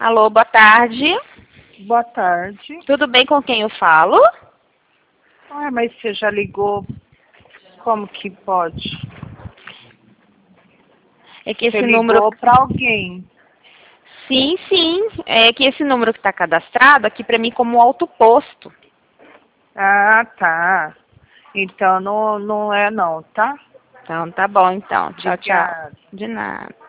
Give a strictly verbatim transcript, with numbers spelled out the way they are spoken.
Alô, boa tarde. Boa tarde. Tudo bem com quem eu falo? Ah, mas você já ligou? Como que pode? É que Você esse ligou número... para alguém. Sim, sim. É que esse número que está cadastrado aqui para mim como autoposto. Ah, tá. Então não, não é não, tá? Então, tá bom, então. Tchau, tchau. Obrigada. De nada.